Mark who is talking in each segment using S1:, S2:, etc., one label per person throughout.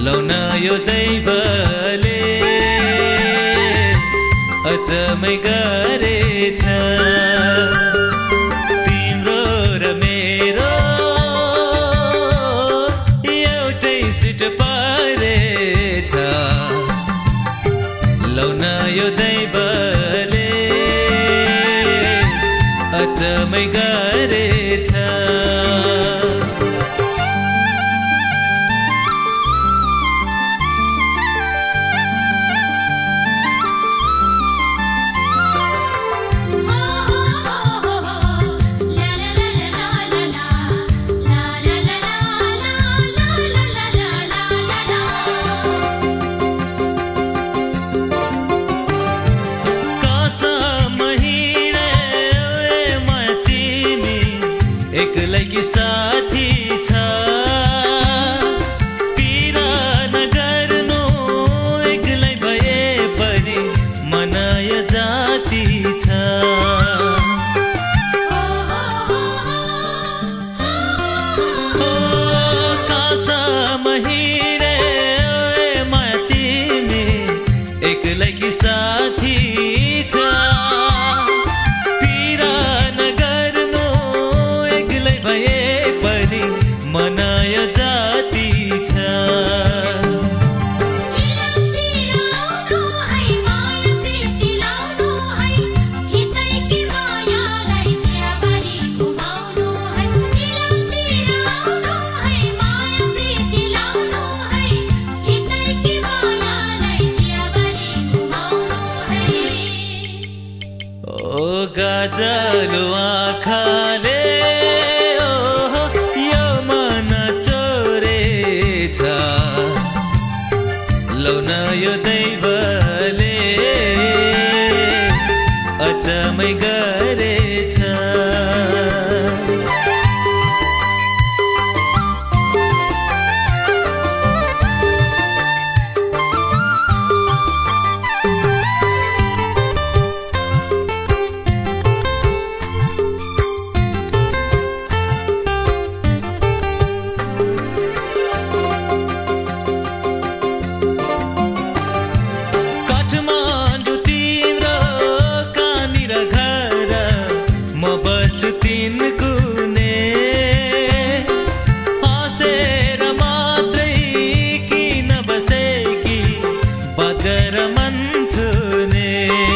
S1: loan यो दैवले अचम्मै गरेछ तिम्रो र मेरो एउटै सिट परेछ लौन यो दैवले अचम्मै गरेछ एक्लै कि साथी छ पीडा नगर्नु एक्लै भए पनि मनाय जाति छ कासा महिने माया तिमी एक्लै कि साथी छ मनाय जाति छ ओ गाजलो आँखाले लौन यो दैवले अचम्मै गरेछ तीन कुने हाँसेर मात्रै किन बसेकी बगर मन छुने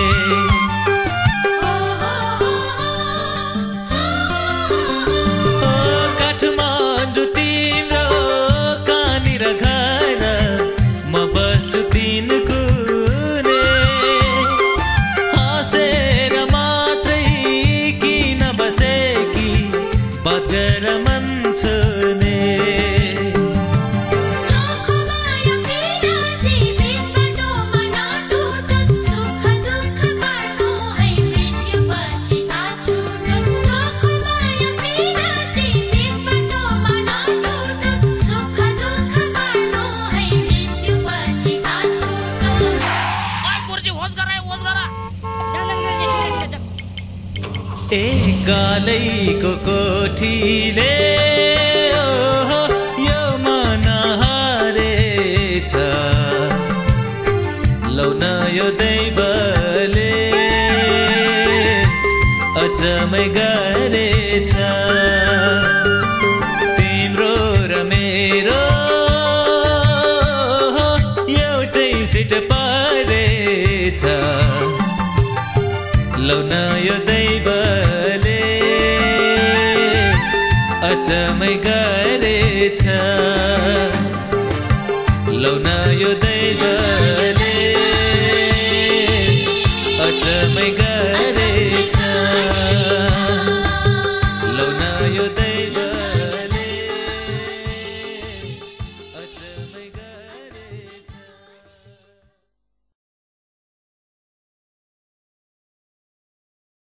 S1: काठमाडौँ तिम्रो कहाँनिर घर म बस्छु तीन कुने हाँसेर मात्रै किन बसेकी बगर मन छुने एकालैको कोठीले यो मन हारेछ लौन यो दैवले अचम्मै गरेछ तिम्रो र मेरो एउटै सिट परेछ लौन यो दैवले अचम्मै गरेछ लौन यो दैवले अचम्मै गरेछ लौन यो